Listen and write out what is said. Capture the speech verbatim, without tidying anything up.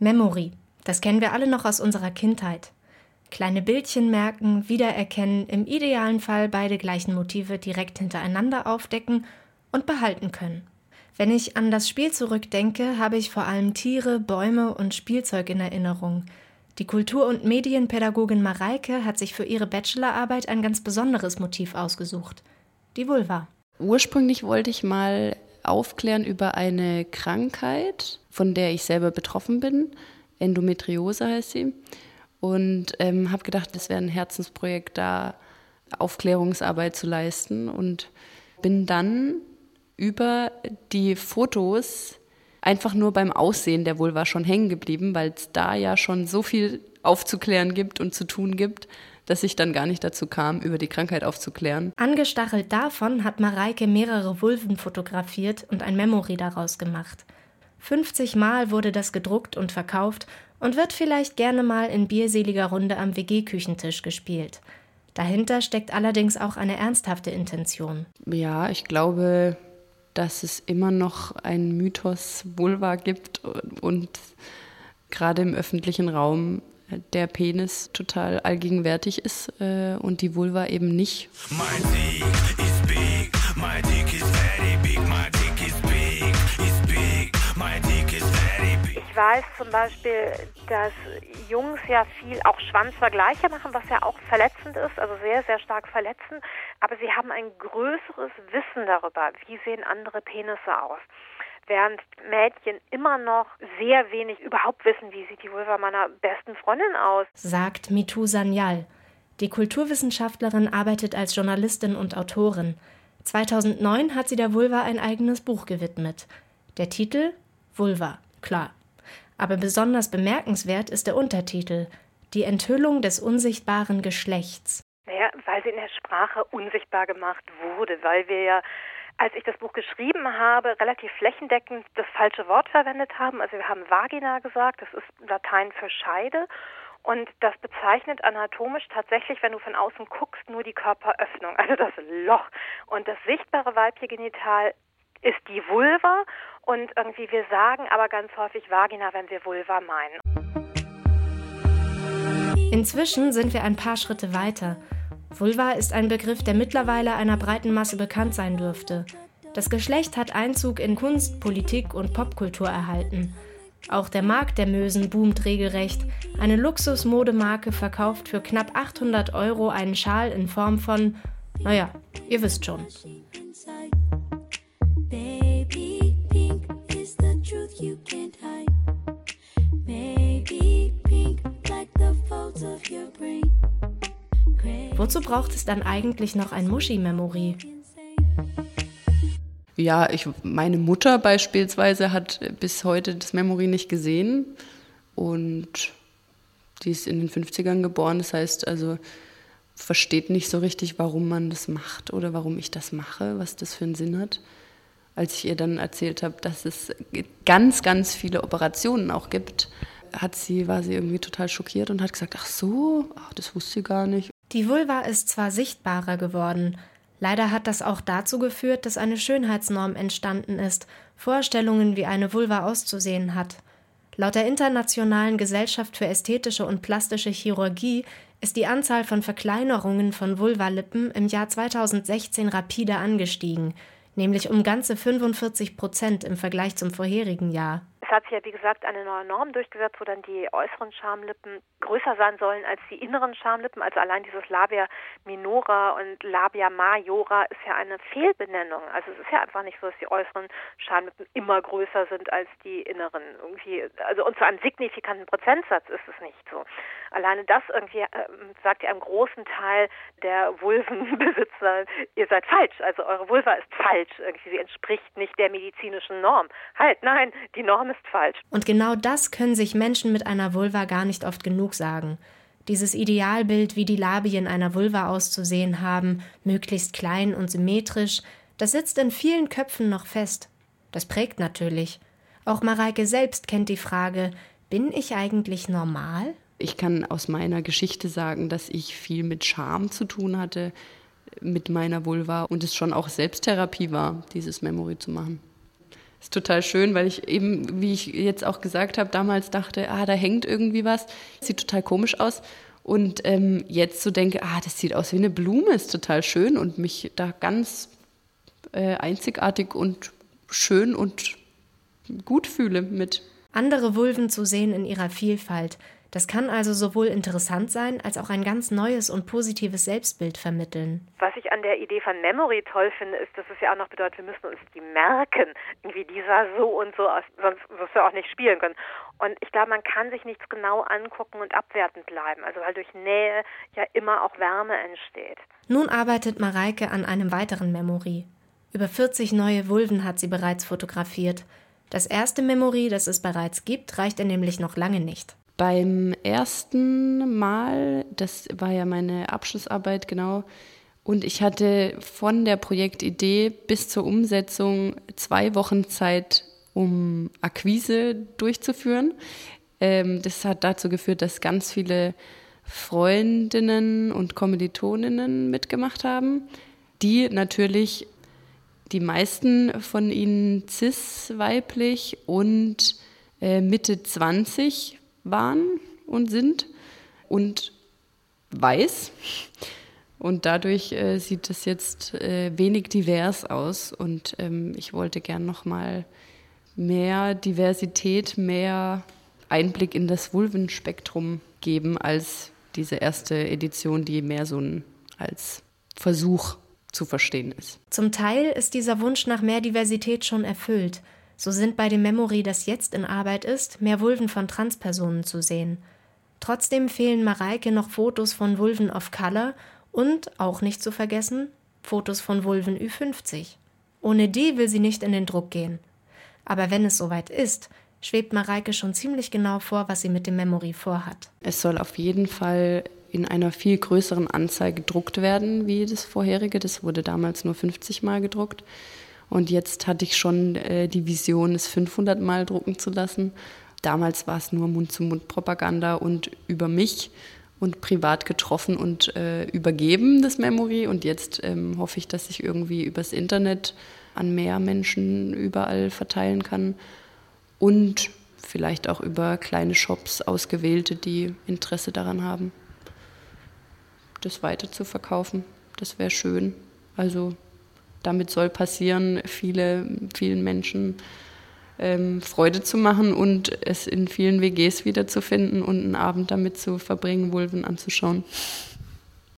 Memory, das kennen wir alle noch aus unserer Kindheit. Kleine Bildchen merken, wiedererkennen, im idealen Fall beide gleichen Motive direkt hintereinander aufdecken und behalten können. Wenn ich an das Spiel zurückdenke, habe ich vor allem Tiere, Bäume und Spielzeug in Erinnerung. Die Kultur- und Medienpädagogin Mareike hat sich für ihre Bachelorarbeit ein ganz besonderes Motiv ausgesucht: die Vulva. Ursprünglich wollte ich mal aufklären über eine Krankheit, von der ich selber betroffen bin. Endometriose heißt sie. Und ähm, habe gedacht, das wäre ein Herzensprojekt, da Aufklärungsarbeit zu leisten. Und bin dann über die Fotos einfach nur beim Aussehen der Vulva schon hängen geblieben, weil es da ja schon so viel aufzuklären gibt und zu tun gibt, dass ich dann gar nicht dazu kam, über die Krankheit aufzuklären. Angestachelt davon hat Mareike mehrere Vulven fotografiert und ein Memory daraus gemacht. fünfzig Mal wurde das gedruckt und verkauft und wird vielleicht gerne mal in bierseliger Runde am W G-Küchentisch gespielt. Dahinter steckt allerdings auch eine ernsthafte Intention. Ja, ich glaube, dass es immer noch einen Mythos Vulva gibt und gerade im öffentlichen Raum der Penis total allgegenwärtig ist äh, und die Vulva eben nicht. My dick is big, my dick is very big, my dick is big, is big, my dick is very big. Ich weiß zum Beispiel, dass Jungs ja viel auch Schwanzvergleiche machen, was ja auch verletzend ist, also sehr, sehr stark verletzend. Aber sie haben ein größeres Wissen darüber, wie sehen andere Penisse aus. Während Mädchen immer noch sehr wenig überhaupt wissen, wie sieht die Vulva meiner besten Freundin aus. Sagt Mitu Sanyal. Die Kulturwissenschaftlerin arbeitet als Journalistin und Autorin. zweitausendneun hat sie der Vulva ein eigenes Buch gewidmet. Der Titel? Vulva, klar. Aber besonders bemerkenswert ist der Untertitel: Die Enthüllung des unsichtbaren Geschlechts. Naja, weil sie in der Sprache unsichtbar gemacht wurde, weil wir ja, als ich das Buch geschrieben habe, relativ flächendeckend das falsche Wort verwendet haben. Also wir haben Vagina gesagt, das ist Latein für Scheide. Und das bezeichnet anatomisch tatsächlich, wenn du von außen guckst, nur die Körperöffnung, also das Loch. Und das sichtbare weibliche Genital ist die Vulva. Und irgendwie wir sagen aber ganz häufig Vagina, wenn wir Vulva meinen. Inzwischen sind wir ein paar Schritte weiter. Vulva ist ein Begriff, der mittlerweile einer breiten Masse bekannt sein dürfte. Das Geschlecht hat Einzug in Kunst, Politik und Popkultur erhalten. Auch der Markt der Mösen boomt regelrecht. Eine Luxusmodemarke verkauft für knapp achthundert Euro einen Schal in Form von, naja, ihr wisst schon. Wozu braucht es dann eigentlich noch ein Muschi-Memory? Ja, ich, meine Mutter beispielsweise hat bis heute das Memory nicht gesehen und die ist in den fünfzigern geboren, das heißt also versteht nicht so richtig, warum man das macht oder warum ich das mache, was das für einen Sinn hat. Als ich ihr dann erzählt habe, dass es ganz, ganz viele Operationen auch gibt, hat sie, war sie irgendwie total schockiert und hat gesagt, ach so, ach, das wusste sie gar nicht. Die Vulva ist zwar sichtbarer geworden, leider hat das auch dazu geführt, dass eine Schönheitsnorm entstanden ist, Vorstellungen, wie eine Vulva auszusehen hat. Laut der Internationalen Gesellschaft für ästhetische und plastische Chirurgie ist die Anzahl von Verkleinerungen von Vulvalippen im Jahr zweitausendsechzehn rapide angestiegen, nämlich um ganze fünfundvierzig Prozent im Vergleich zum vorherigen Jahr. Es hat sich ja, wie gesagt, eine neue Norm durchgesetzt, wo dann die äußeren Schamlippen größer sein sollen als die inneren Schamlippen. Also allein dieses Labia minora und Labia majora ist ja eine Fehlbenennung. Also es ist ja einfach nicht so, dass die äußeren Schamlippen immer größer sind als die inneren. Irgendwie, also und zu einem signifikanten Prozentsatz ist es nicht so. Alleine das irgendwie äh, sagt ja einem großen Teil der Vulvenbesitzer, ihr seid falsch. Also eure Vulva ist falsch. Irgendwie, sie entspricht nicht der medizinischen Norm. Halt, nein, die Norm ist falsch. Und genau das können sich Menschen mit einer Vulva gar nicht oft genug sagen. Dieses Idealbild, wie die Labien einer Vulva auszusehen haben, möglichst klein und symmetrisch, das sitzt in vielen Köpfen noch fest. Das prägt natürlich. Auch Mareike selbst kennt die Frage, bin ich eigentlich normal? Ich kann aus meiner Geschichte sagen, dass ich viel mit Scham zu tun hatte mit meiner Vulva und es schon auch Selbsttherapie war, dieses Memory zu machen. ist total schön, weil ich eben, wie ich jetzt auch gesagt habe, damals dachte, ah, da hängt irgendwie was. Sieht total komisch aus. Und ähm, jetzt so denke, ah, das sieht aus wie eine Blume, ist total schön und mich da ganz äh, einzigartig und schön und gut fühle mit. Andere Vulven zu sehen in ihrer Vielfalt, das kann also sowohl interessant sein, als auch ein ganz neues und positives Selbstbild vermitteln. Was ich an der Idee von Memory toll finde, ist, dass es ja auch noch bedeutet, wir müssen uns die merken. Irgendwie, die sah so und so aus, sonst wirst du auch nicht spielen können. Und ich glaube, man kann sich nichts genau angucken und abwertend bleiben, also weil durch Nähe ja immer auch Wärme entsteht. Nun arbeitet Mareike an einem weiteren Memory. Über vierzig neue Vulven hat sie bereits fotografiert. Das erste Memory, das es bereits gibt, reicht ihr nämlich noch lange nicht. Beim ersten Mal, das war ja meine Abschlussarbeit, genau, und ich hatte von der Projektidee bis zur Umsetzung zwei Wochen Zeit, um Akquise durchzuführen. Ähm, das hat dazu geführt, dass ganz viele Freundinnen und Kommilitoninnen mitgemacht haben, die natürlich, die meisten von ihnen cis-weiblich und äh, Mitte zwanzig waren und sind und weiß. Und dadurch äh, sieht es jetzt äh, wenig divers aus. Und ähm, ich wollte gern noch mal mehr Diversität, mehr Einblick in das Vulvenspektrum geben als diese erste Edition, die mehr so ein, als Versuch zu verstehen ist. Zum Teil ist dieser Wunsch nach mehr Diversität schon erfüllt. So sind bei dem Memory, das jetzt in Arbeit ist, mehr Vulven von Transpersonen zu sehen. Trotzdem fehlen Mareike noch Fotos von Vulven of Color und, auch nicht zu vergessen, Fotos von Vulven Ü fünfzig. Ohne die will sie nicht in den Druck gehen. Aber wenn es soweit ist, schwebt Mareike schon ziemlich genau vor, was sie mit dem Memory vorhat. Es soll auf jeden Fall in einer viel größeren Anzahl gedruckt werden wie das vorherige. Das wurde damals nur fünfzig Mal gedruckt. Und jetzt hatte ich schon äh, die Vision, es fünfhundert Mal drucken zu lassen. Damals war es nur Mund-zu-Mund-Propaganda und über mich und privat getroffen und äh, übergeben, das Memory. Und jetzt ähm, hoffe ich, dass ich irgendwie übers Internet an mehr Menschen überall verteilen kann. Und vielleicht auch über kleine Shops, ausgewählte, die Interesse daran haben, das weiter zu verkaufen. Das wäre schön. Also damit soll passieren, viele, vielen Menschen ähm, Freude zu machen und es in vielen W Gs wiederzufinden und einen Abend damit zu verbringen, Vulven anzuschauen.